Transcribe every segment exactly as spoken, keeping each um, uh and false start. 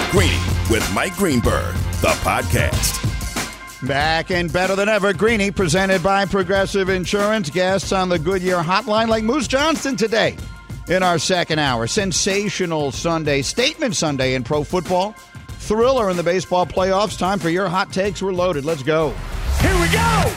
Greeny with Mike Greenberg, the podcast. Back and better than ever, Greeny, presented by Progressive Insurance. Guests on the Goodyear Hotline like Moose Johnston today in our second hour. Sensational Sunday, statement Sunday in pro football. Thriller in the baseball playoffs. Time for your hot takes. We're loaded. Let's go. Here we go!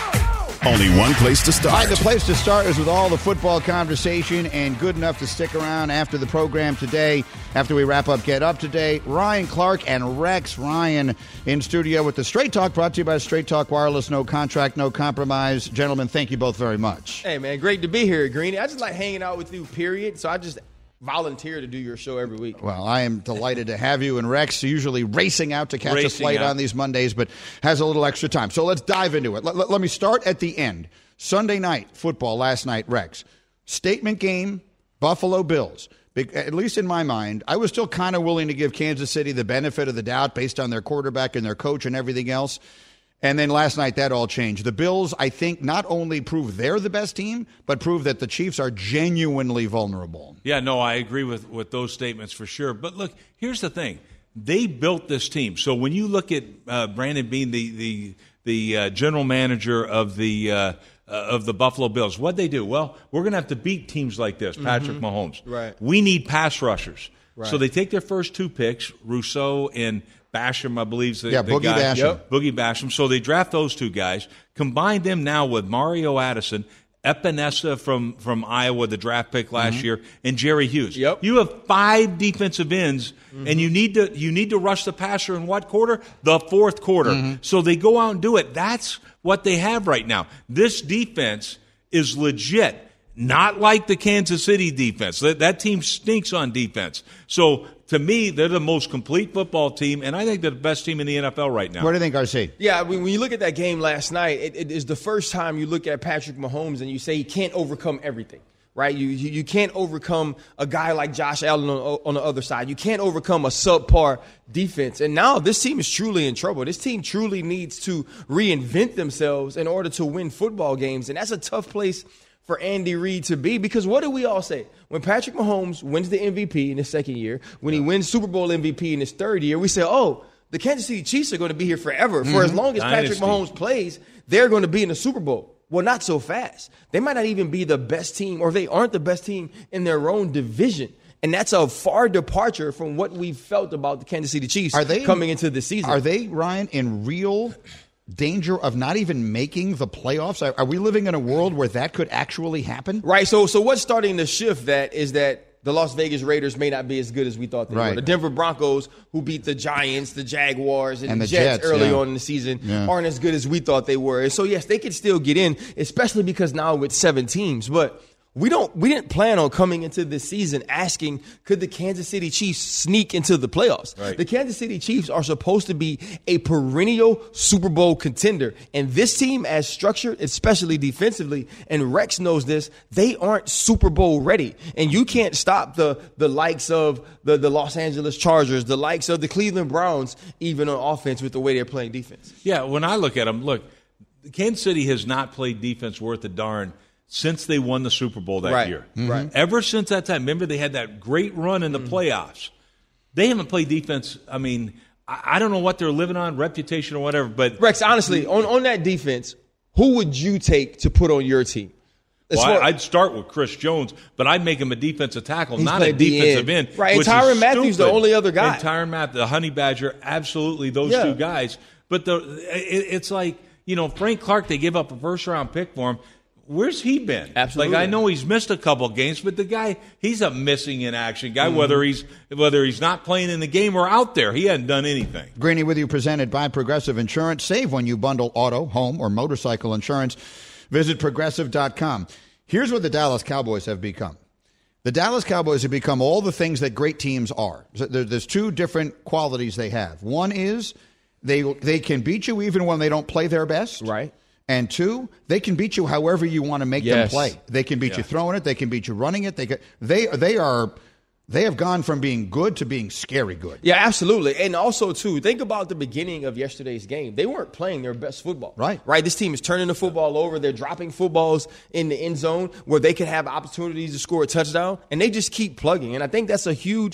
Only one place to start. All right, the place to start is with all the football conversation, and good enough to stick around after the program today, after we wrap up Get Up today. Ryan Clark and Rex Ryan in studio with the Straight Talk, brought to you by Straight Talk Wireless. No contract, no compromise. Gentlemen, thank you both very much. Hey, man, great to be here, Greeny. I just like hanging out with you, period. So I just volunteer to do your show every week. Well, I am delighted to have you. And Rex, usually racing out to catch racing a flight out on these Mondays, but has a little extra time. So let's dive into it. Let, let, let me start at the end. Sunday night football last night, Rex. Statement game, Buffalo Bills. Big, at least in my mind, I was still kind of willing to give Kansas City the benefit of the doubt based on their quarterback and their coach and everything else. And then last night, that all changed. The Bills, I think, not only prove they're the best team, but prove that the Chiefs are genuinely vulnerable. Yeah, no, I agree with, with those statements for sure. But look, here's the thing. They built this team. So when you look at uh, Brandon Beane, the the, the uh, general manager of the uh, uh, of the Buffalo Bills, what'd they do? Well, we're going to have to beat teams like this, Patrick mm-hmm. Mahomes. Right. We need pass rushers. Right. So they take their first two picks, Rousseau and Basham, I believe, the, yeah, the Boogie guy. Basham. Yep. Boogie Basham. So they draft those two guys, combine them now with Mario Addison, Epinesa from, from Iowa, the draft pick last mm-hmm. year, and Jerry Hughes. Yep. You have five defensive ends, mm-hmm. and you need to you need to rush the passer in what quarter? The fourth quarter. Mm-hmm. So they go out and do it. That's what they have right now. This defense is legit. Not like the Kansas City defense. That, that team stinks on defense. So, to me, they're the most complete football team, and I think they're the best team in the N F L right now. What do you think, R C? Yeah, when you look at that game last night, it, it is the first time you look at Patrick Mahomes and you say he can't overcome everything, right? You you, you can't overcome a guy like Josh Allen on, on the other side. You can't overcome a subpar defense. And now this team is truly in trouble. This team truly needs to reinvent themselves in order to win football games, and that's a tough place for Andy Reid to be, because what do we all say? When Patrick Mahomes wins the M V P in his second year, when yeah. he wins Super Bowl M V P in his third year, we say, oh, the Kansas City Chiefs are going to be here forever. Mm-hmm. For as long as Dynasty. Patrick Mahomes plays, they're going to be in the Super Bowl. Well, not so fast. They might not even be the best team, or they aren't the best team in their own division. And that's a far departure from what we felt about the Kansas City Chiefs are they, coming into the season. Are they, Ryan, in real danger of not even making the playoffs? Are, are we living in a world where that could actually happen? Right. So, so what's starting to shift that is that the Las Vegas Raiders may not be as good as we thought they right. were. The Denver Broncos, who beat the Giants, the Jaguars, and, and the, the Jets, Jets early yeah. on in the season, yeah. aren't as good as we thought they were. And so, yes, they could still get in, especially because now with seven teams. But we don't. We didn't plan on coming into this season asking, could the Kansas City Chiefs sneak into the playoffs? Right. The Kansas City Chiefs are supposed to be a perennial Super Bowl contender. And this team, as structured, especially defensively, and Rex knows this, they aren't Super Bowl ready. And you can't stop the, the likes of the, the Los Angeles Chargers, the likes of the Cleveland Browns, even on offense with the way they're playing defense. Yeah, when I look at them, look, Kansas City has not played defense worth a darn since they won the Super Bowl that right. year. Mm-hmm. Right. Ever since that time. Remember, they had that great run in the mm-hmm. playoffs. They haven't played defense. I mean, I, I don't know what they're living on, reputation or whatever. But Rex, honestly, on, on that defense, who would you take to put on your team? Well, I, I'd start with Chris Jones, but I'd make him a defensive tackle, He's not a defensive end. end. Right, and Tyrann Mathieu's the only other guy. And Tyrann Mathieu, the Honey Badger, absolutely those yeah. two guys. But the it, it's like, you know, Frank Clark, they give up a first-round pick for him. Where's he been? Absolutely. Like, I know he's missed a couple games, but the guy, he's a missing in action guy, mm-hmm. whether he's whether he's not playing in the game or out there. He hadn't done anything. Greeny with you, presented by Progressive Insurance. Save when you bundle auto, home, or motorcycle insurance. Visit progressive dot com. Here's what the Dallas Cowboys have become. The Dallas Cowboys have become all the things that great teams are. There's two different qualities they have. One is they they can beat you even when they don't play their best. Right. And two, they can beat you however you want to make yes. them play. They can beat yeah. you throwing it. They can beat you running it. They can, they they are they have gone from being good to being scary good. Yeah, absolutely. And also, too, think about the beginning of yesterday's game. They weren't playing their best football. Right. Right. This team is turning the football over. They're dropping footballs in the end zone where they could have opportunities to score a touchdown, and they just keep plugging. And I think that's a huge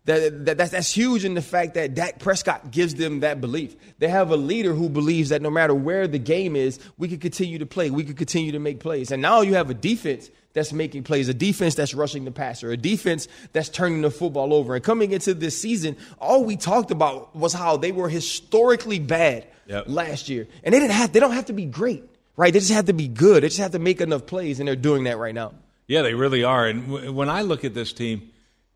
That, that that's, that's huge in the fact that Dak Prescott gives them that belief. They have a leader who believes that no matter where the game is, we can continue to play. We can continue to make plays. And now you have a defense that's making plays, a defense that's rushing the passer, a defense that's turning the football over. And coming into this season, all we talked about was how they were historically bad yep. last year. And they didn't have they don't have to be great, right? They just have to be good. They just have to make enough plays, and they're doing that right now. Yeah, they really are. And w- when I look at this team,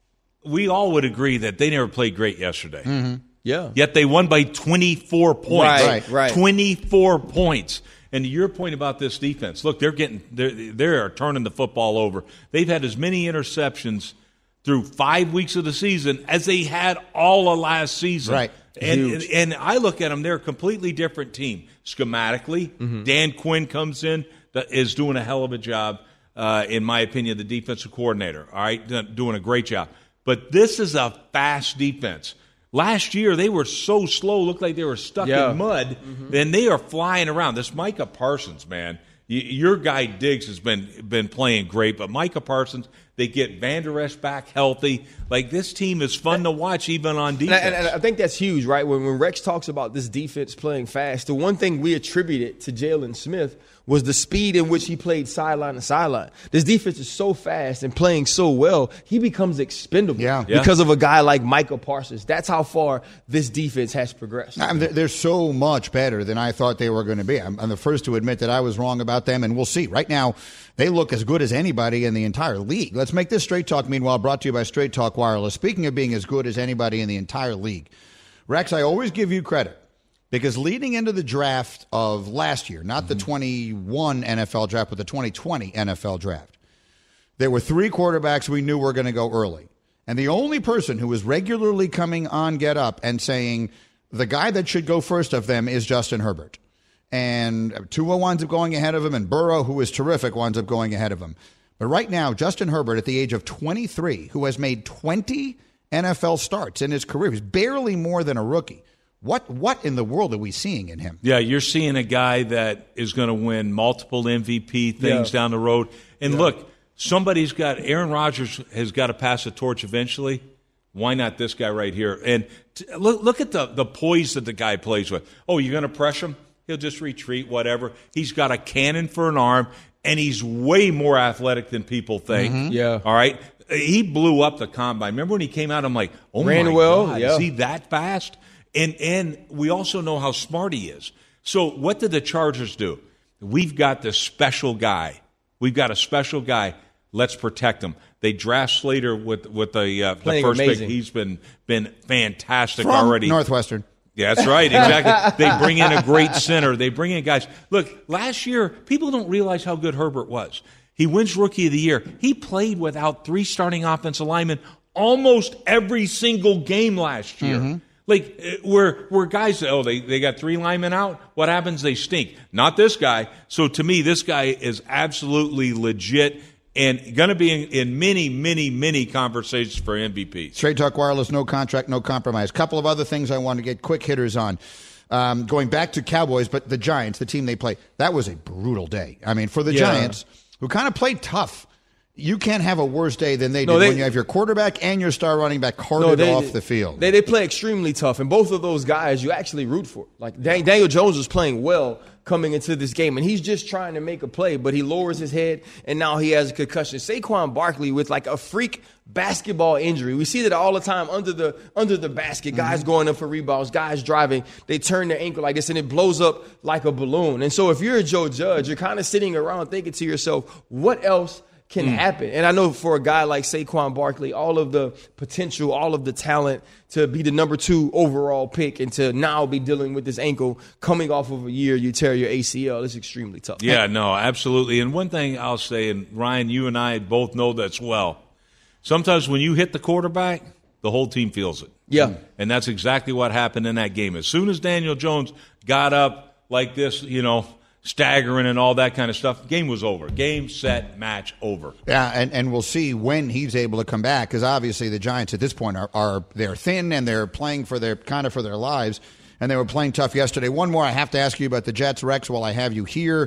we all would agree that they never played great yesterday. Mm-hmm. Yeah. Yet they won by twenty-four points. Right, right. twenty-four points. And to your point about this defense, look, they're getting they're, they're turning the football over. They've had as many interceptions through five weeks of the season as they had all of last season. Right. And, and and I look at them, they're a completely different team. Schematically, mm-hmm. Dan Quinn comes in, that is doing a hell of a job, uh, in my opinion, the defensive coordinator, all right, doing a great job. But this is a fast defense. Last year, they were so slow, looked like they were stuck yeah. in mud, mm-hmm. and they are flying around. This Micah Parsons, man, y- your guy Diggs has been been playing great, but Micah Parsons, they get Van Der Esch back healthy. Like, this team is fun to watch even on defense. And I, and I think that's huge, right? When, when Rex talks about this defense playing fast, the one thing we attributed to Jalen Smith was the speed in which he played sideline to sideline. This defense is so fast and playing so well, he becomes expendable yeah. because yeah. of a guy like Micah Parsons. That's how far this defense has progressed. I mean, they're so much better than I thought they were going to be. I'm, I'm the first to admit that I was wrong about them, and we'll see. Right now, they look as good as anybody in the entire league. Let's make this Straight Talk, meanwhile, brought to you by Straight Talk Wireless. Speaking of being as good as anybody in the entire league, Rex, I always give you credit. Because leading into the draft of last year, not mm-hmm. the twenty-one N F L draft, but the twenty twenty N F L draft, there were three quarterbacks we knew were going to go early. And the only person who was regularly coming on Get Up and saying the guy that should go first of them is Justin Herbert. And Tua winds up going ahead of him, and Burrow, who is terrific, winds up going ahead of him. But right now, Justin Herbert, at the age of twenty-three, who has made twenty N F L starts in his career, he's barely more than a rookie. What what in the world are we seeing in him? Yeah, you're seeing a guy that is going to win multiple M V P things yeah. down the road. And yeah. look, somebody's got – Aaron Rodgers has got to pass the torch eventually. Why not this guy right here? And t- look, look at the, the poise that the guy plays with. Oh, you're going to pressure him? He'll just retreat, whatever. He's got a cannon for an arm, and he's way more athletic than people think. Mm-hmm. Yeah. All right? He blew up the combine. Remember when he came out, I'm like, oh, Ran my well, God, yeah. is he that fast? And and we also know how smart he is. So what did the Chargers do? We've got this special guy. We've got a special guy. Let's protect him. They draft Slater with with the, uh, the first amazing. pick. He's been been fantastic From already. Northwestern. Yeah, that's right, exactly. They bring in a great center. They bring in guys. Look, last year, people don't realize how good Herbert was. He wins Rookie of the Year. He played without three starting offensive linemen almost every single game last year. Mm-hmm. Like, where where guys say, oh, they, they got three linemen out, what happens? They stink. Not this guy. So, to me, this guy is absolutely legit and going to be in, in many, many, many conversations for M V P. Straight Talk Wireless, no contract, no compromise. Couple of other things I want to get quick hitters on. Um, going back to Cowboys, but the Giants, the team they play, that was a brutal day. I mean, for the yeah. Giants, who kind of played tough. You can't have a worse day than they no, did they, when you have your quarterback and your star running back carted no, they, off the field. They they play extremely tough, and both of those guys you actually root for. Like Daniel Jones was playing well coming into this game, and he's just trying to make a play, but he lowers his head, and now he has a concussion. Saquon Barkley with like a freak basketball injury. We see that all the time under the under the basket. Guys mm-hmm. going up for rebounds, guys driving, they turn their ankle like this, and it blows up like a balloon. And so if you're a Joe Judge, you're kind of sitting around thinking to yourself, what else can mm. happen? And I know for a guy like Saquon Barkley, all of the potential, all of the talent to be the number two overall pick and to now be dealing with this ankle coming off of a year you tear your A C L is extremely tough. Yeah, no, absolutely. And one thing I'll say, and Ryan, you and I both know this well, sometimes when you hit the quarterback, the whole team feels it. Yeah. And that's exactly what happened in that game. As soon as Daniel Jones got up like this, you know, staggering and all that kind of stuff, game was over. Game, set, match, over. Yeah, and, and we'll see when he's able to come back, because obviously the Giants at this point are, are they're thin and they're playing for their kind of for their lives, and they were playing tough yesterday. One more I have to ask you about the Jets, Rex, while I have you here.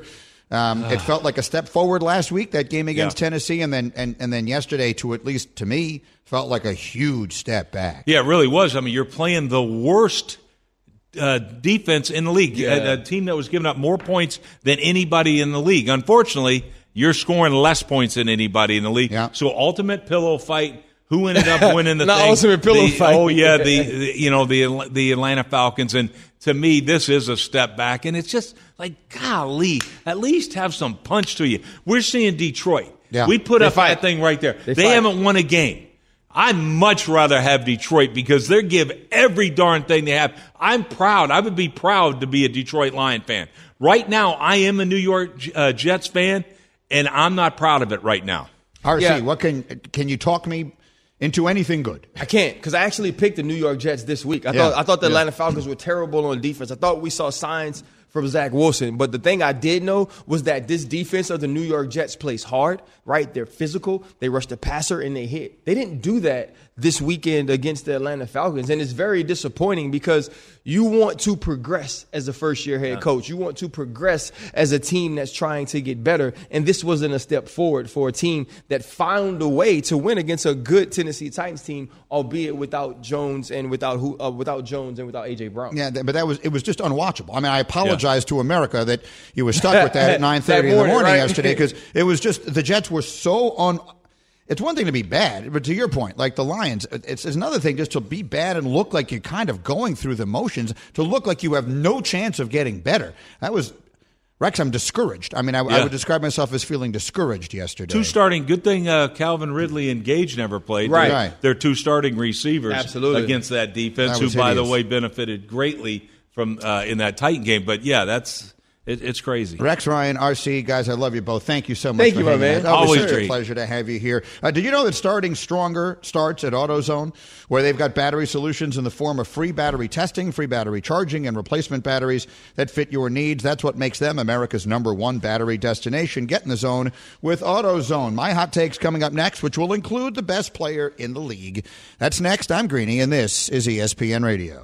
Um, it felt like a step forward last week, that game against Yeah. Tennessee, and then and, and then yesterday, to at least to me, felt like a huge step back. Yeah, it really was. I mean, you're playing the worst uh, defense in the league, Yeah. a, a team that was giving up more points than anybody in the league. Unfortunately, you're scoring less points than anybody in the league. Yeah. So ultimate pillow fight. Who ended up winning the Not thing? ultimate pillow the, fight. Oh yeah, the, the you know the the Atlanta Falcons, and to me this is a step back, and it's just like golly, at least have some punch to you. We're seeing Detroit. Yeah. We put They up fight. that thing right there. They They, fight. haven't won a game. I'd much rather have Detroit because they give every darn thing they have. I'm proud. I would be proud to be a Detroit Lion fan. Right now, I am a New York uh, Jets fan, and I'm not proud of it right now. R C, Yeah. what can can you talk me into anything good? I can't because I actually picked the New York Jets this week. I Yeah. thought I thought the Yeah. Atlanta Falcons were terrible on defense. I thought we saw signs from Zach Wilson. But the thing I did know was that this defense of the New York Jets plays hard, right? They're physical. They rush the passer and they hit. They didn't do that this weekend against the Atlanta Falcons. And it's very disappointing because you want to progress as a first-year head coach. You want to progress as a team that's trying to get better. And this wasn't a step forward for a team that found a way to win against a good Tennessee Titans team, albeit without Jones and without who, uh, without Jones and without A J Brown. Yeah, th- but that was it was just unwatchable. I mean, I apologize to America that you were stuck with that at nine thirty in the morning, morning right? yesterday, because it was just the Jets were so un. It's one thing to be bad, but to your point, like the Lions, it's, it's another thing just to be bad and look like you're kind of going through the motions, to look like you have no chance of getting better. That was, Rex, I'm discouraged. I mean, I, I Yeah. would describe myself as feeling discouraged yesterday. Two starting. Good thing uh, Calvin Ridley and Gage never played. Right. They're, Right. they're two starting receivers Absolutely. against that defense, That who, was by the hideous. way, benefited greatly from uh, in that Titan game. But yeah, that's it, it's crazy. Rex, Ryan, R C, guys, I love you both. Thank you so much Thank for you, my hanging man. out. Always, Always such a great. pleasure to have you here. Uh, did you know that Starting Stronger starts at AutoZone, where they've got battery solutions in the form of free battery testing, free battery charging, and replacement batteries that fit your needs? That's what makes them America's number one battery destination. Get in the zone with AutoZone. My hot takes coming up next, which will include the best player in the league. That's next. I'm Greeny, and this is E S P N Radio.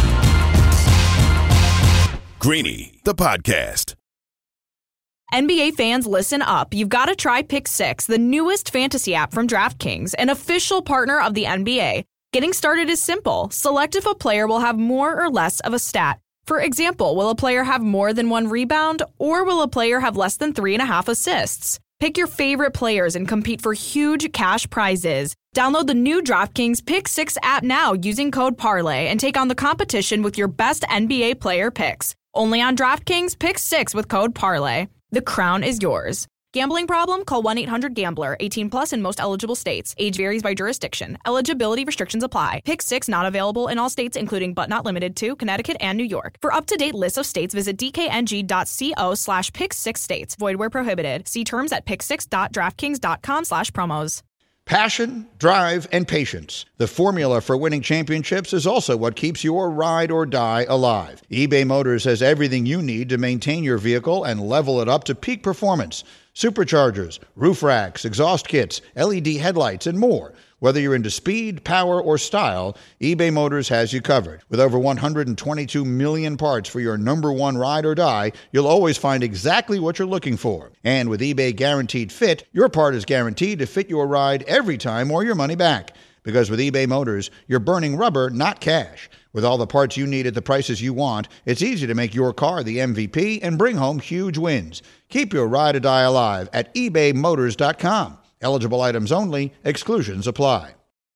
Greeny, the podcast. N B A fans, listen up. You've got to try Pick Six, the newest fantasy app from DraftKings, an official partner of the N B A. Getting started is simple. Select if a player will have more or less of a stat. For example, will a player have more than one rebound, or will a player have less than three and a half assists? Pick your favorite players and compete for huge cash prizes. Download the new DraftKings Pick Six app now using code Parlay and take on the competition with your best N B A player picks. Only on DraftKings Pick Six with code Parlay. The crown is yours. Gambling problem? Call one eight hundred gambler. eighteen plus in most eligible states. Age varies by jurisdiction. Eligibility restrictions apply. Pick Six not available in all states, including but not limited to Connecticut and New York. For up-to-date lists of states, visit dkng.co slash pick six states. Void where prohibited. See terms at pick six dot draftkings dot com slash promos. Passion, drive, and patience. The formula for winning championships is also what keeps your ride or die alive. eBay Motors has everything you need to maintain your vehicle and level it up to peak performance. Superchargers, roof racks, exhaust kits, L E D headlights, and more. Whether you're into speed, power, or style, eBay Motors has you covered. With over one hundred twenty-two million parts for your number one ride or die, you'll always find exactly what you're looking for. And with eBay Guaranteed Fit, your part is guaranteed to fit your ride every time or your money back. Because with eBay Motors, you're burning rubber, not cash. With all the parts you need at the prices you want, it's easy to make your car the M V P and bring home huge wins. Keep your ride or die alive at ebay motors dot com. Eligible items only. Exclusions apply.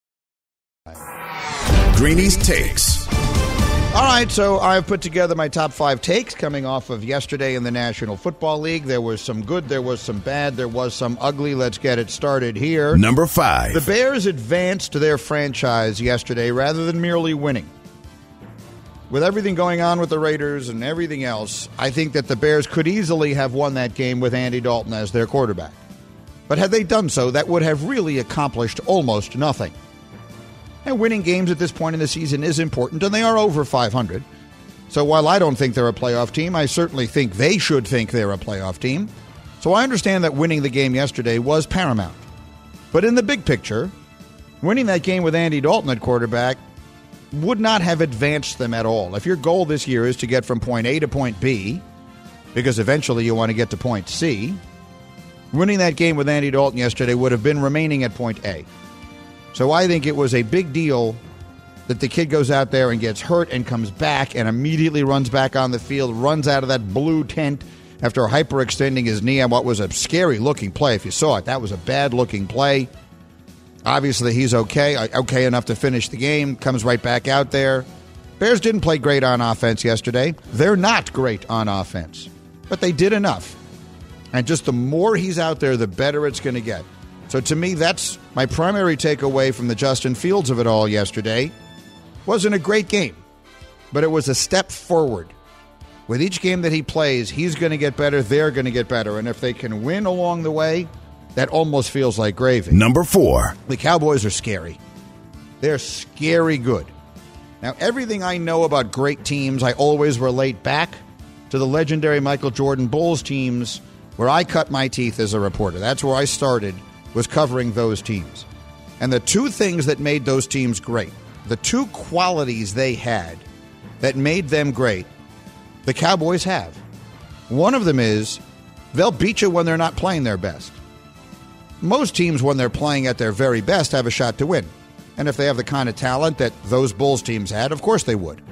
Greeny's Takes. All right, so I've put together my top five takes coming off of yesterday in the National Football League. There was some good, there was some bad, there was some ugly. Let's get it started here. Number five. The Bears advanced their franchise yesterday rather than merely winning. With everything going on with the Raiders and everything else, I think that the Bears could easily have won that game with Andy Dalton as their quarterback. But had they done so, that would have really accomplished almost nothing. And winning games at this point in the season is important, and they are over five hundred. So while I don't think they're a playoff team, I certainly think they should think they're a playoff team. So I understand that winning the game yesterday was paramount. But in the big picture, winning that game with Andy Dalton at quarterback would not have advanced them at all. If your goal this year is to get from point A to point B, because eventually you want to get to point C. Winning that game with Andy Dalton yesterday would have been remaining at point A. So I think it was a big deal that the kid goes out there and gets hurt and comes back and immediately runs back on the field, runs out of that blue tent after hyperextending his knee on what was a scary-looking play. If you saw it, that was a bad-looking play. Obviously, he's okay, okay enough to finish the game, comes right back out there. Bears didn't play great on offense yesterday. They're not great on offense, but they did enough. And just the more he's out there, the better it's going to get. So to me, that's my primary takeaway from the Justin Fields of it all yesterday. Wasn't a great game, but it was a step forward. With each game that he plays, he's going to get better, they're going to get better. And if they can win along the way, that almost feels like gravy. Number four. The Cowboys are scary. They're scary good. Now, everything I know about great teams, I always relate back to the legendary Michael Jordan Bulls teams where I cut my teeth as a reporter. That's where I started, was covering those teams. And the two things that made those teams great, the two qualities they had that made them great, the Cowboys have. One of them is they'll beat you when they're not playing their best. Most teams, when they're playing at their very best, have a shot to win. And if they have the kind of talent that those Bulls teams had, of course they would.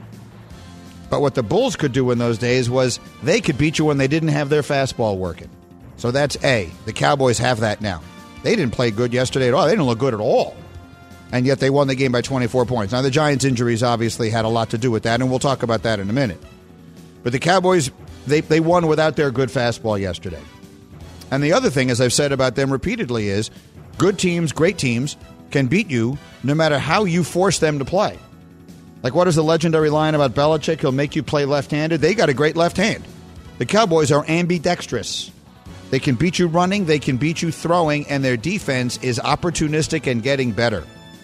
But what the Bulls could do in those days was they could beat you when they didn't have their fastball working. So that's A. The Cowboys have that now. They didn't play good yesterday at all. They didn't look good at all. And yet they won the game by twenty-four points. Now, the Giants' injuries obviously had a lot to do with that, and we'll talk about that in a minute. But the Cowboys, they, they won without their good fastball yesterday. And the other thing, as I've said about them repeatedly, is good teams, great teams, can beat you no matter how you force them to play. Like, what is the legendary line about Belichick? He'll make you play left-handed. They got a great left hand. The Cowboys are ambidextrous. They can beat you running, they can beat you throwing, and their defense is opportunistic and getting better.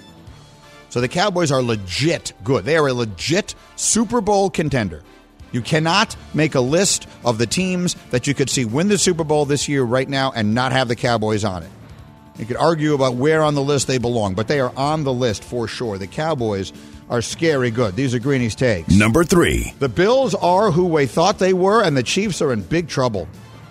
So the Cowboys are legit good. They are a legit Super Bowl contender. You cannot make a list of the teams that you could see win the Super Bowl this year right now and not have the Cowboys on it. You could argue about where on the list they belong, but they are on the list for sure. The Cowboys are scary good. These are Greeny's takes. Number three. The Bills are who we thought they were, and the Chiefs are in big trouble.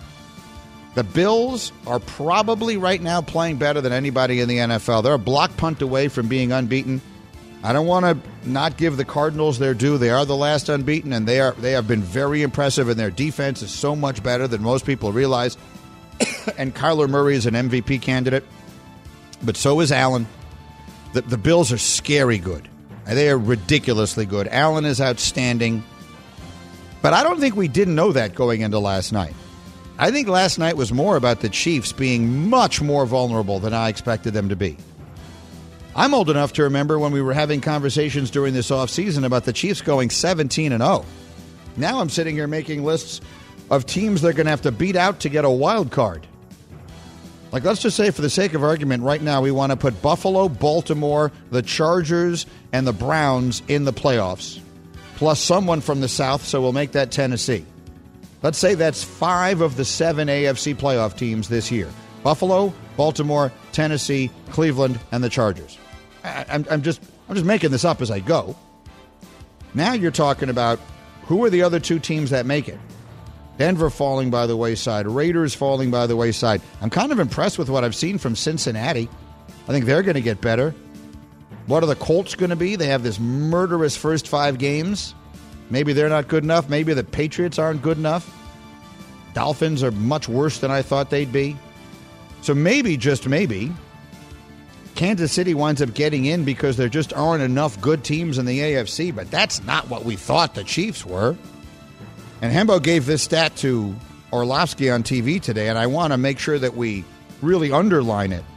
The Bills are probably right now playing better than anybody in the N F L. They're a block punt away from being unbeaten. I don't want to not give the Cardinals their due. They are the last unbeaten, and they are they have been very impressive, and their defense is so much better than most people realize. And Kyler Murray is an M V P candidate, but so is Allen. The, the Bills are scary good. They are ridiculously good. Allen is outstanding. But I don't think we didn't know that going into last night. I think last night was more about the Chiefs being much more vulnerable than I expected them to be. I'm old enough to remember when we were having conversations during this offseason about the Chiefs going seventeen and oh. Now I'm sitting here making lists of teams they're going to have to beat out to get a wild card. Like, let's just say, for the sake of argument, right now we want to put Buffalo, Baltimore, the Chargers, and the Browns in the playoffs, plus someone from the South, so we'll make that Tennessee. Let's say that's five of the seven A F C playoff teams this year. Buffalo, Baltimore, Tennessee, Cleveland, and the Chargers. I, I'm, I'm just I'm just making this up as I go. Now you're talking about who are the other two teams that make it. Denver falling by the wayside. Raiders falling by the wayside. I'm kind of impressed with what I've seen from Cincinnati. I think they're going to get better. What are the Colts going to be? They have this murderous first five games. Maybe they're not good enough. Maybe the Patriots aren't good enough. Dolphins are much worse than I thought they'd be. So maybe, just maybe, Kansas City winds up getting in because there just aren't enough good teams in the A F C, but that's not what we thought the Chiefs were. And Hembo gave this stat to Orlovsky on T V today, and I want to make sure that we really underline it.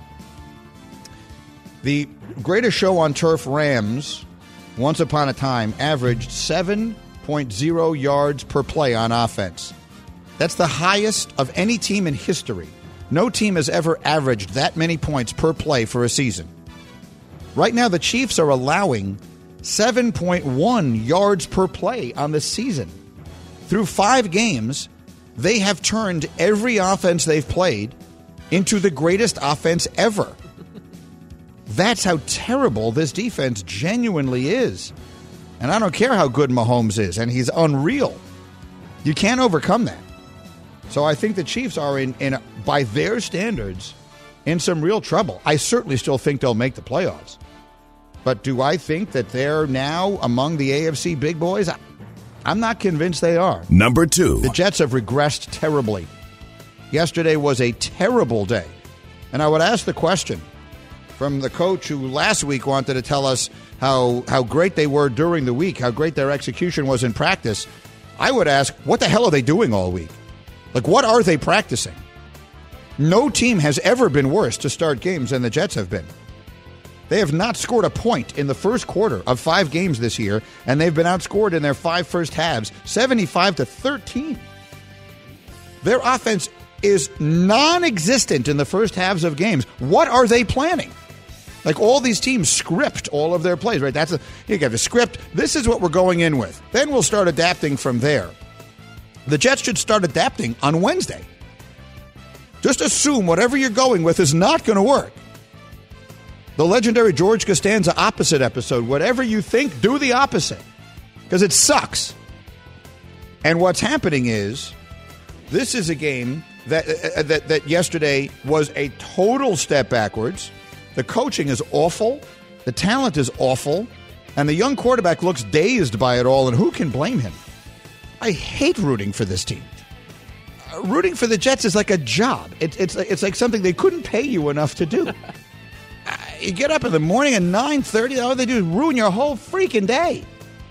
The greatest show on turf, Rams, once upon a time, averaged seven point oh yards per play on offense. That's the highest of any team in history. No team has ever averaged that many points per play for a season. Right now, the Chiefs are allowing seven point one yards per play on the season. Through five games, they have turned every offense they've played into the greatest offense ever. That's how terrible this defense genuinely is. And I don't care how good Mahomes is, and he's unreal. You can't overcome that. So I think the Chiefs are, in, in by their standards, in some real trouble. I certainly still think they'll make the playoffs. But do I think that they're now among the A F C big boys? I, I'm not convinced they are. Number two. The Jets have regressed terribly. Yesterday was a terrible day. And I would ask the question from the coach who last week wanted to tell us how, how great they were during the week, how great their execution was in practice. I would ask, what the hell are they doing all week? Like, what are they practicing? No team has ever been worse to start games than the Jets have been. They have not scored a point in the first quarter of five games this year, and they've been outscored in their five first halves, seventy-five to thirteen. Their offense is non-existent in the first halves of games. What are they planning? Like, all these teams script all of their plays, right? That's a, you got the script. This is what we're going in with. Then we'll start adapting from there. The Jets should start adapting on Wednesday. Just assume whatever you're going with is not going to work. The legendary George Costanza opposite episode, whatever you think, do the opposite. Because it sucks. And what's happening is, this is a game that, uh, that, that yesterday was a total step backwards. The coaching is awful. The talent is awful. And the young quarterback looks dazed by it all, and who can blame him? I hate rooting for this team. Uh, rooting for the Jets is like a job. It, it's, it's like something they couldn't pay you enough to do. uh, you get up in the morning at nine thirty, all they do is ruin your whole freaking day.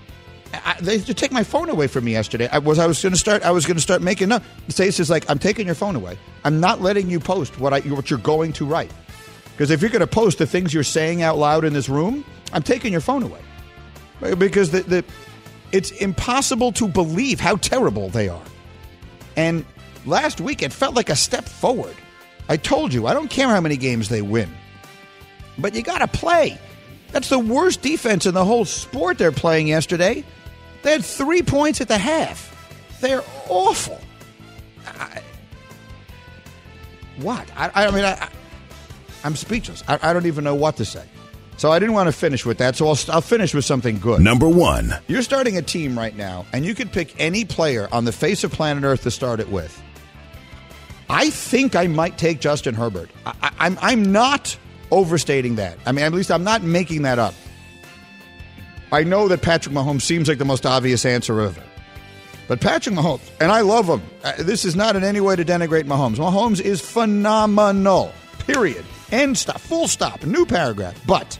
I, they just take my phone away from me yesterday. I was I was going to start I was going to start making up. Stace is like, I'm taking your phone away. I'm not letting you post what I what you're going to write. Because if you're going to post the things you're saying out loud in this room, I'm taking your phone away. Because the, the it's impossible to believe how terrible they are. And last week, it felt like a step forward. I told you, I don't care how many games they win. But you got to play. That's the worst defense in the whole sport they're playing yesterday. They had three points at the half. They're awful. I, what? I, I mean, I, I'm speechless. I, I don't even know what to say. So I didn't want to finish with that, so I'll, I'll finish with something good. Number one. You're starting a team right now, and you could pick any player on the face of planet Earth to start it with. I think I might take Justin Herbert. I, I, I'm, I'm not overstating that. I mean, at least I'm not making that up. I know that Patrick Mahomes seems like the most obvious answer ever. But Patrick Mahomes, and I love him. Uh, this is not in any way to denigrate Mahomes. Mahomes is phenomenal, period. End stop, full stop, new paragraph. But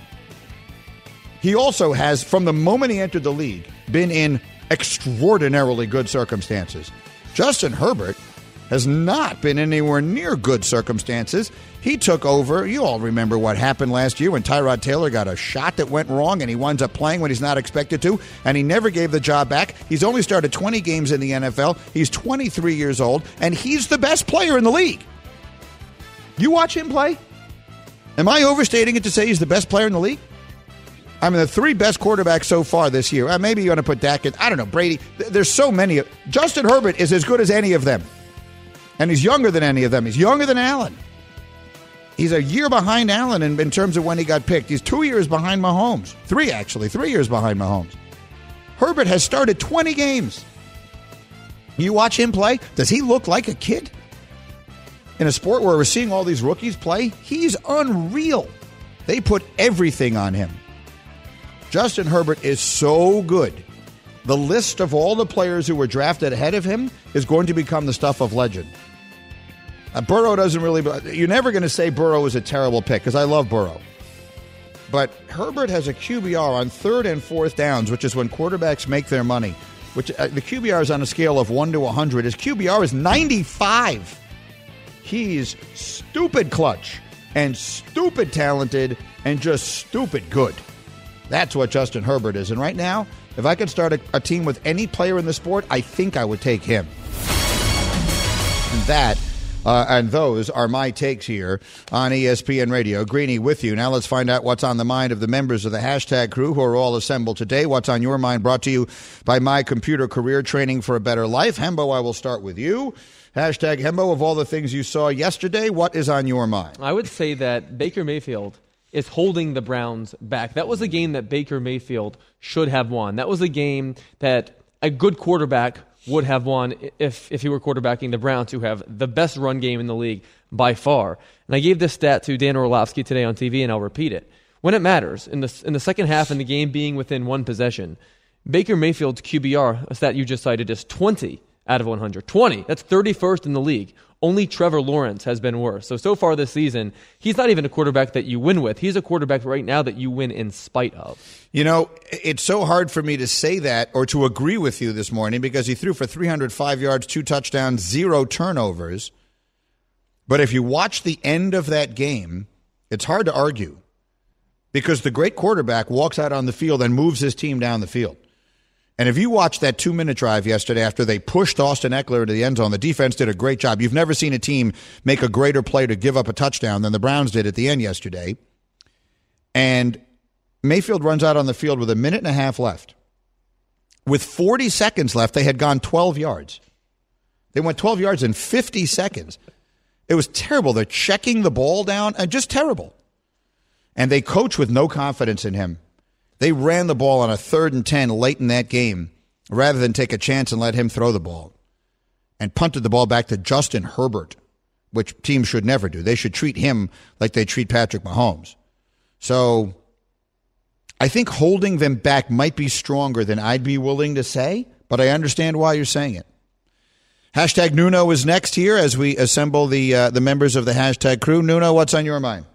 he also has, from the moment he entered the league, been in extraordinarily good circumstances. Justin Herbert has not been anywhere near good circumstances. He took over. You all remember what happened last year when Tyrod Taylor got a shot that went wrong and he winds up playing when he's not expected to, and he never gave the job back. He's only started twenty games in the N F L. He's twenty-three years old, and he's the best player in the league. You watch him play? Am I overstating it to say he's the best player in the league? I mean, the three best quarterbacks so far this year. Uh, maybe you want to put Dak in. I don't know, Brady. There's so many. Justin Herbert is as good as any of them. And he's younger than any of them. He's younger than Allen. He's a year behind Allen in, in terms of when he got picked. He's two years behind Mahomes. Three, actually. Three years behind Mahomes. Herbert has started twenty games. You watch him play. Does he look like a kid? In a sport where we're seeing all these rookies play, he's unreal. They put everything on him. Justin Herbert is so good. The list of all the players who were drafted ahead of him is going to become the stuff of legend. Uh, Burrow doesn't really... You're never going to say Burrow is a terrible pick, because I love Burrow. But Herbert has a Q B R on third and fourth downs, which is when quarterbacks make their money. Which uh, the Q B R is on a scale of one to one hundred. His Q B R is ninety-five. He's stupid clutch and stupid talented and just stupid good. That's what Justin Herbert is. And right now, if I could start a, a team with any player in the sport, I think I would take him. And that uh, and those are my takes here on E S P N Radio. Greeny with you. Now let's find out what's on the mind of the members of the hashtag crew who are all assembled today. What's on your mind brought to you by My Computer Career Training for a Better Life. Hembo, I will start with you. Hashtag Hembo, of all the things you saw yesterday, what is on your mind? I would say that Baker Mayfield is holding the Browns back. That was a game that Baker Mayfield should have won. That was a game that a good quarterback would have won if, if he were quarterbacking the Browns, who have the best run game in the league by far. And I gave this stat to Dan Orlovsky today on T V, and I'll repeat it. When it matters, in the, in the second half and the game being within one possession, Baker Mayfield's Q B R, a stat you just cited, is twenty out of one hundred. twenty. That's thirty-first in the league. Only Trevor Lawrence has been worse. So, so far this season, he's not even a quarterback that you win with. He's a quarterback right now that you win in spite of. You know, it's so hard for me to say that or to agree with you this morning because he threw for three hundred five yards, two touchdowns, zero turnovers. But if you watch the end of that game, it's hard to argue because the great quarterback walks out on the field and moves his team down the field. And if you watched that two-minute drive yesterday after they pushed Austin Eckler into the end zone, the defense did a great job. You've never seen a team make a greater play to give up a touchdown than the Browns did at the end yesterday. And Mayfield runs out on the field with a minute and a half left. With forty seconds left, they had gone twelve yards. They went twelve yards in fifty seconds. It was terrible. They're checking the ball down, and just terrible. And they coach with no confidence in him. They ran the ball on a third and ten late in that game rather than take a chance and let him throw the ball and punted the ball back to Justin Herbert, which teams should never do. They should treat him like they treat Patrick Mahomes. So I think holding them back might be stronger than I'd be willing to say, but I understand why you're saying it. Hashtag Nuno is next here as we assemble the uh, the members of the hashtag crew. Nuno, what's on your mind?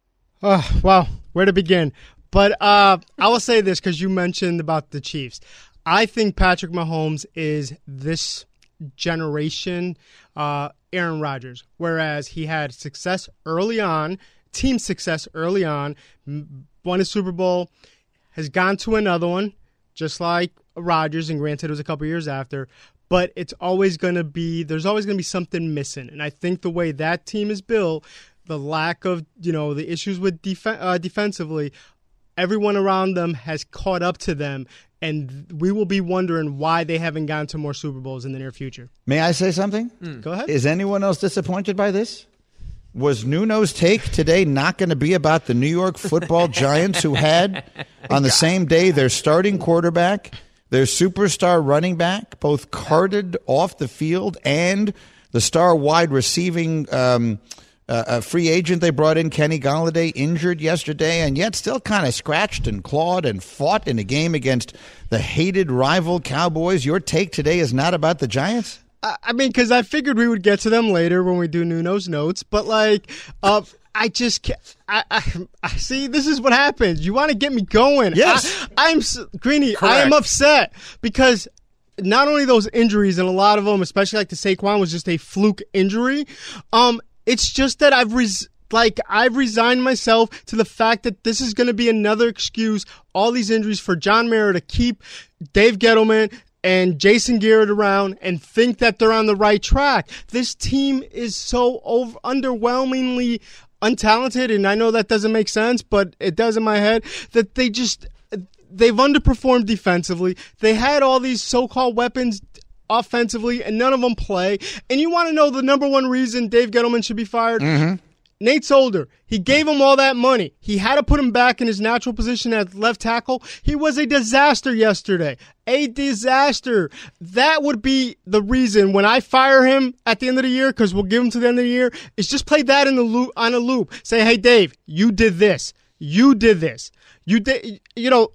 Oh, well, where to begin? But uh, I will say this because you mentioned about the Chiefs. I think Patrick Mahomes is this generation uh, Aaron Rodgers, whereas he had success early on, team success early on, won a Super Bowl, has gone to another one, just like Rodgers, and granted it was a couple years after, but it's always going to be, there's always going to be something missing. And I think the way that team is built, the lack of, you know, the issues with def- uh, defensively, everyone around them has caught up to them, and we will be wondering why they haven't gone to more Super Bowls in the near future. May I say something? Mm. Go ahead. Is anyone else disappointed by this? Was Nuno's take today not going to be about the New York Football Giants, who had on the same day their starting quarterback, their superstar running back, both carted off the field, and the star wide receiving um Uh, a free agent they brought in, Kenny Golladay, injured yesterday, and yet still kind of scratched and clawed and fought in a game against the hated rival Cowboys. Your take today is not about the Giants? I mean, because I figured we would get to them later when we do Nuno's notes, but like, uh, I just can't. I, I, I see. This is what happens. You want to get me going? Yes, I, I'm Greeny. Correct. I am upset because not only those injuries, and a lot of them, especially like the Saquon, was just a fluke injury. Um. It's just that I've res- like I've resigned myself to the fact that this is going to be another excuse, all these injuries, for John Mara to keep Dave Gettleman and Jason Garrett around and think that they're on the right track. This team is so over- underwhelmingly untalented, and I know that doesn't make sense, but it does in my head, that they just they've underperformed defensively. They had all these so-called weapons offensively, and none of them play. And you want to know the number one reason Dave Gettleman should be fired? Mm-hmm. Nate Solder. He gave him all that money. He had to put him back in his natural position at left tackle. He was a disaster yesterday. A disaster. That would be the reason when I fire him at the end of the year, because we'll give him to the end of the year, is just play that in the loop, on a loop. Say, hey, Dave, you did this. You did this. You did, you know...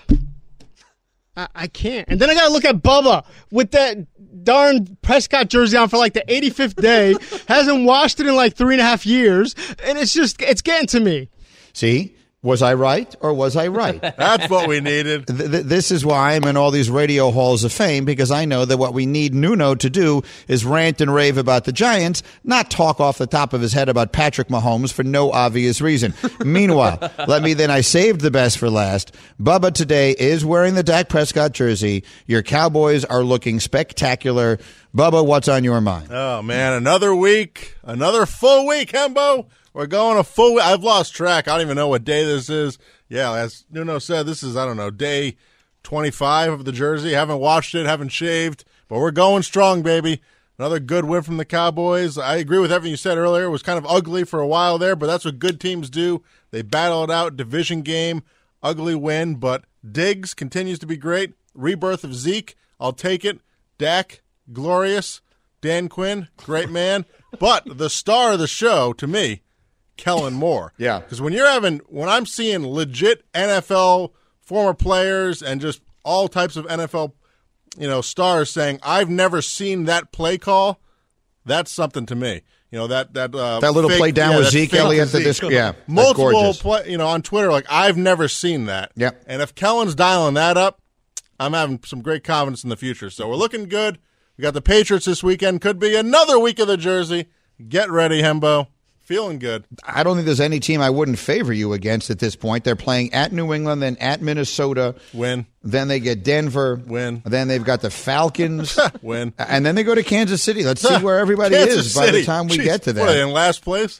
I, I can't. And then I got to look at Bubba with that darn Prescott jersey on for like the eighty-fifth day. Hasn't washed it in like three and a half years. And it's just, it's getting to me. See? Was I right or was I right? That's what we needed. Th- th- this is why I'm in all these radio halls of fame, because I know that what we need Nuno to do is rant and rave about the Giants, not talk off the top of his head about Patrick Mahomes for no obvious reason. Meanwhile, let me then, I saved the best for last. Bubba today is wearing the Dak Prescott jersey. Your Cowboys are looking spectacular. Bubba, what's on your mind? Oh, man, another week, another full week, Hembo. We're going a full week. I've lost track. I don't even know what day this is. Yeah, as Nuno said, this is, I don't know, day twenty-five of the jersey. Haven't washed it, haven't shaved, but we're going strong, baby. Another good win from the Cowboys. I agree with everything you said earlier. It was kind of ugly for a while there, but that's what good teams do. They battle it out, division game, ugly win, but Diggs continues to be great. Rebirth of Zeke, I'll take it. Dak, glorious. Dan Quinn, great man. But the star of the show, to me, Kellen Moore. Yeah. Because when you're having, when I'm seeing legit N F L former players and just all types of N F L, you know, stars saying, I've never seen that play call, that's something to me. You know, that that uh, that little fake, play down yeah, with that Zeke fake Elliott. Zeke. This, yeah, multiple play, you know, on Twitter, like I've never seen that. Yep. And if Kellen's dialing that up, I'm having some great confidence in the future. So we're looking good. We got the Patriots this weekend. Could be another week of the Jersey. Get ready, Hembo. Feeling good. I don't think there's any team I wouldn't favor you against at this point. They're playing at New England, then at Minnesota. Win. Then they get Denver. Win. Then they've got the Falcons. Win. And then they go to Kansas City. Let's see where everybody Kansas is by City. the time we Jeez, get to that. What, are they in last place?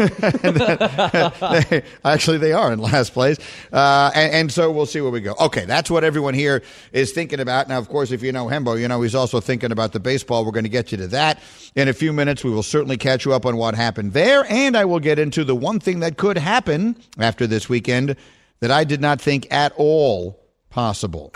they, actually, they are in last place. Uh, and, and so we'll see where we go. Okay, that's what everyone here is thinking about. Now, of course, if you know Hembo, you know he's also thinking about the baseball. We're going to get you to that in a few minutes. We will certainly catch you up on what happened there. And I will get into the one thing that could happen after this weekend that I did not think at all possible.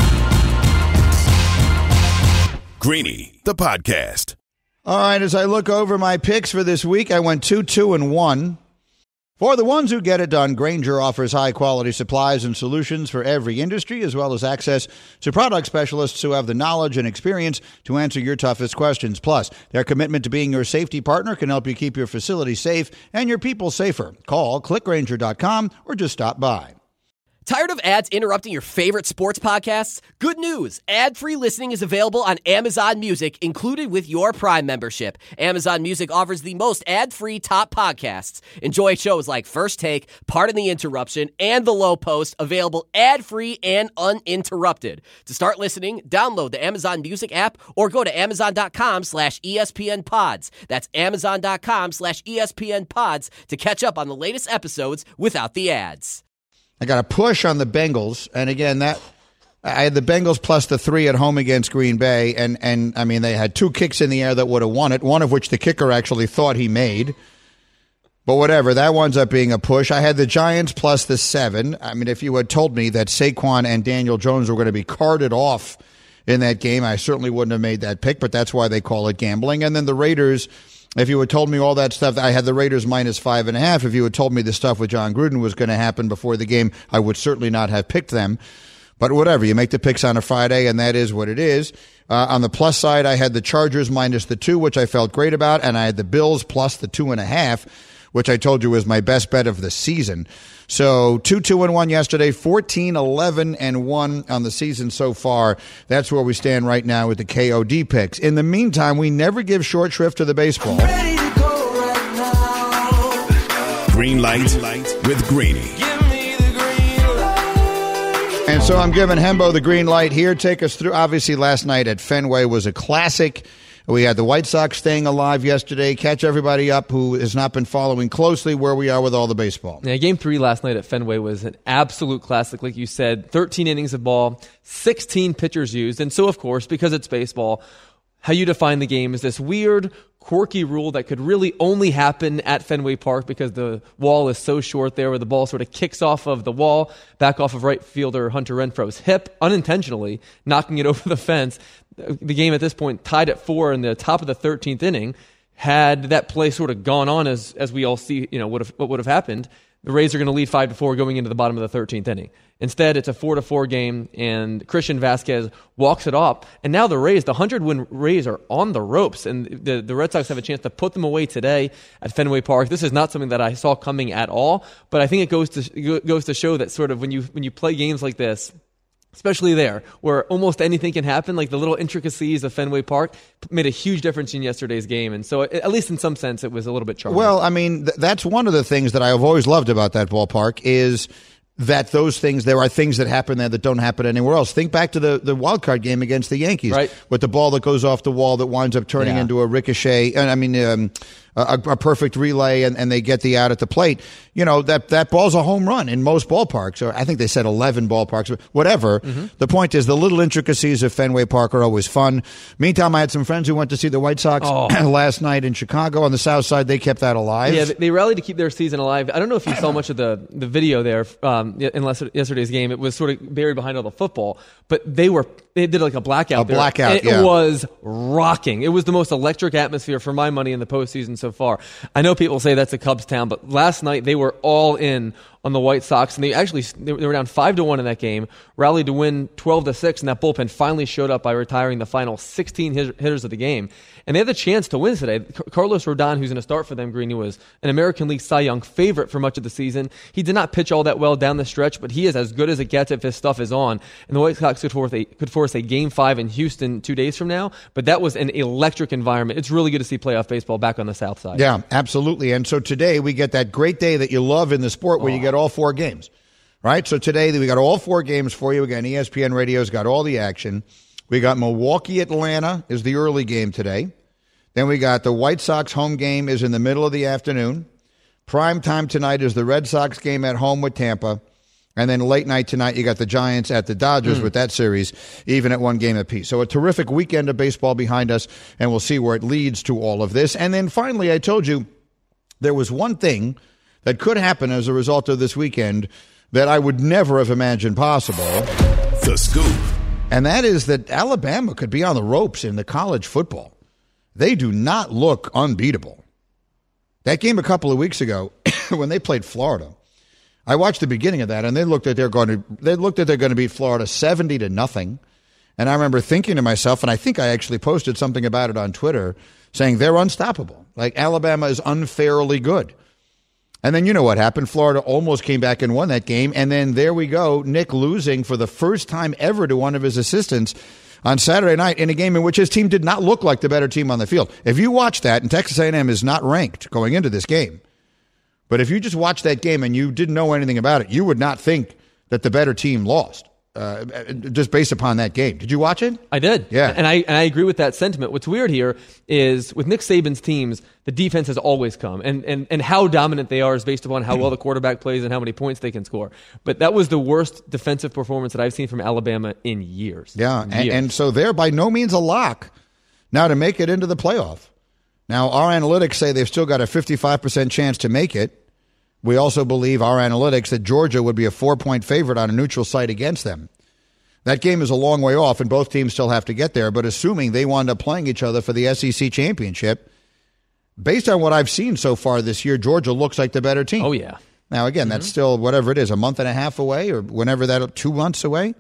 Greeny, the podcast. All right, as I look over my picks for this week, I went two, two, and one. For the ones who get it done, Grainger offers high-quality supplies and solutions for every industry, as well as access to product specialists who have the knowledge and experience to answer your toughest questions. Plus, their commitment to being your safety partner can help you keep your facility safe and your people safer. Call click grainger dot com or just stop by. Tired of ads interrupting your favorite sports podcasts? Good news! Ad-free listening is available on Amazon Music, included with your Prime membership. Amazon Music offers the most ad-free top podcasts. Enjoy shows like First Take, Pardon the Interruption, and The Low Post, available ad-free and uninterrupted. To start listening, download the Amazon Music app or go to amazon.com slash ESPN pods. That's amazon.com slash ESPN pods to catch up on the latest episodes without the ads. I got a push on the Bengals, and again, that I had the Bengals plus the three at home against Green Bay, and, and I mean, they had two kicks in the air that would have won it, one of which the kicker actually thought he made. But whatever, that winds up being a push. I had the Giants plus the seven. I mean, if you had told me that Saquon and Daniel Jones were going to be carted off in that game, I certainly wouldn't have made that pick, but that's why they call it gambling. And then the Raiders, if you had told me all that stuff, I had the Raiders minus five and a half. If you had told me the stuff with John Gruden was going to happen before the game, I would certainly not have picked them. But whatever, you make the picks on a Friday, and that is what it is. Uh, on the plus side, I had the Chargers minus the two, which I felt great about, and I had the Bills plus the two and a half, which I told you was my best bet of the season. So two, two, and one yesterday, fourteen, eleven, and one on the season so far. That's where we stand right now with the K O D picks. In the meantime, we never give short shrift to the baseball. Ready to go right now. Green light with Greeny. And so I'm giving Hembo the green light here. Take us through. Obviously, last night at Fenway was a classic. We had the White Sox staying alive yesterday. Catch everybody up who has not been following closely where we are with all the baseball. Yeah, game three last night at Fenway was an absolute classic. Like you said, thirteen innings of ball, sixteen pitchers used. And so, of course, because it's baseball, how you define the game is this weird, quirky rule that could really only happen at Fenway Park because the wall is so short there, where the ball sort of kicks off of the wall, back off of right fielder Hunter Renfroe's hip, unintentionally knocking it over the fence. The game at this point tied at four in the top of the thirteenth inning. Had that play sort of gone on as as we all see, you know, would have, what would have happened, the Rays are going to lead five to four going into the bottom of the thirteenth inning. Instead, it's a four to four game, and Christian Vasquez walks it up. And now the Rays, the hundred-win Rays, are on the ropes, and the, the Red Sox have a chance to put them away today at Fenway Park. This is not something that I saw coming at all, but I think it goes to it goes to show that sort of when you when you play games like this, especially there, where almost anything can happen, like the little intricacies of Fenway Park made a huge difference in yesterday's game. And so, at least in some sense, it was a little bit charming. Well, I mean, th- that's one of the things that I've always loved about that ballpark is that those things, there are things that happen there that don't happen anywhere else. Think back to the, the wild card game against the Yankees, right, with the ball that goes off the wall that winds up turning yeah. into a ricochet. And I mean, um, a, a perfect relay, and, and they get the out at the plate. You know, that, that ball's a home run in most ballparks. Or I think they said eleven ballparks, whatever. Mm-hmm. The point is the little intricacies of Fenway Park are always fun. Meantime, I had some friends who went to see the White Sox oh. last night in Chicago on the south side. They kept that alive. Yeah, they rallied to keep their season alive. I don't know if you saw much of the, the video there um, in yesterday's game. It was sort of buried behind all the football, but they were they did like a blackout. A there. blackout, It yeah. was rocking. It was the most electric atmosphere for my money in the postseason so far. I know people say that's a Cubs town, but last night they were all in on the White Sox, and they actually they were down five to one in that game, rallied to win twelve to six, and that bullpen finally showed up by retiring the final sixteen hitters of the game. And they had the chance to win today. Carlos Rodon, who's going to start for them, Greeny, was an American League Cy Young favorite for much of the season. He did not pitch all that well down the stretch, but he is as good as it gets if his stuff is on. And the White Sox could force a, could force a game five in Houston two days from now, but that was an electric environment. It's really good to see playoff baseball back on the South Side. Yeah, absolutely. And so today we get that great day that you love in the sport where oh. you get all four games, right? So today we got all four games for you. Again, E S P N Radio's got all the action. We got Milwaukee, Atlanta is the early game today. Then we got the White Sox home game is in the middle of the afternoon. Prime time tonight is the Red Sox game at home with Tampa. And then late night tonight, you got the Giants at the Dodgers mm. with that series, even at one game apiece. So a terrific weekend of baseball behind us, and we'll see where it leads to all of this. And then finally, I told you there was one thing that could happen as a result of this weekend that I would never have imagined possible. The Scoop. And that is that Alabama could be on the ropes in the college football. They do not look unbeatable. That game a couple of weeks ago when they played Florida, I watched the beginning of that, and they looked at they're going to they looked at they're going to beat Florida seventy to nothing. And I remember thinking to myself, and I think I actually posted something about it on Twitter, saying they're unstoppable. Like Alabama is unfairly good. And then you know what happened? Florida almost came back and won that game, and then there we go, Nick losing for the first time ever to one of his assistants on Saturday night in a game in which his team did not look like the better team on the field. If you watch that, and Texas A and M is not ranked going into this game, but if you just watch that game and you didn't know anything about it, you would not think that the better team lost, uh, just based upon that game. Did you watch it? I did. Yeah. And I, and I agree with that sentiment. What's weird here is with Nick Saban's teams, the defense has always come. And, and, and how dominant they are is based upon how well the quarterback plays and how many points they can score. But that was the worst defensive performance that I've seen from Alabama in years. Yeah, years. And, and so they're by no means a lock now to make it into the playoff. Now, our analytics say they've still got a fifty-five percent chance to make it. We also believe, our analytics, that Georgia would be a four-point favorite on a neutral site against them. That game is a long way off, and both teams still have to get there. But assuming they wind up playing each other for the S E C championship, based on what I've seen so far this year, Georgia looks like the better team. Oh, yeah. Now, again, mm-hmm. that's still whatever it is, a month and a half away or whenever that, two months away.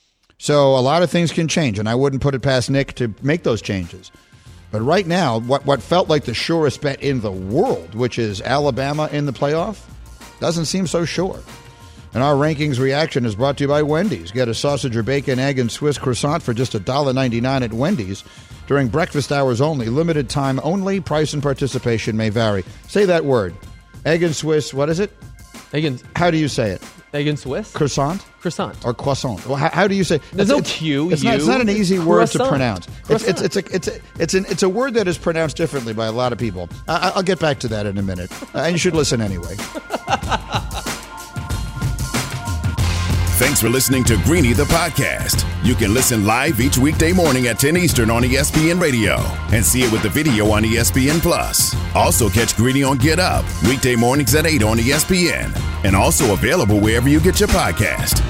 So a lot of things can change, and I wouldn't put it past Nick to make those changes. But right now, what, what felt like the surest bet in the world, which is Alabama in the playoff, doesn't seem so sure. And our rankings reaction is brought to you by Wendy's. Get a sausage or bacon, egg, and Swiss croissant for just one dollar ninety-nine at Wendy's during breakfast hours only. Limited time only. Price and participation may vary. Say that word. Egg and Swiss, what is it? Egg and, how do you say it? Egg and Swiss? Croissant? Croissant. Or croissant. Well, how, how do you say? There's it's, no it's, Q, it's U. Not, it's not an easy word croissant. to pronounce. It's it's it's a, it's a, it's an it's a word that is pronounced differently by a lot of people. I, I'll get back to that in a minute. Uh, and you should listen anyway. Thanks for listening to Greeny the podcast. You can listen live each weekday morning at ten Eastern on E S P N Radio and see it with the video on E S P N Plus. Also catch Greeny on Get Up weekday mornings at eight on E S P N and also available wherever you get your podcast.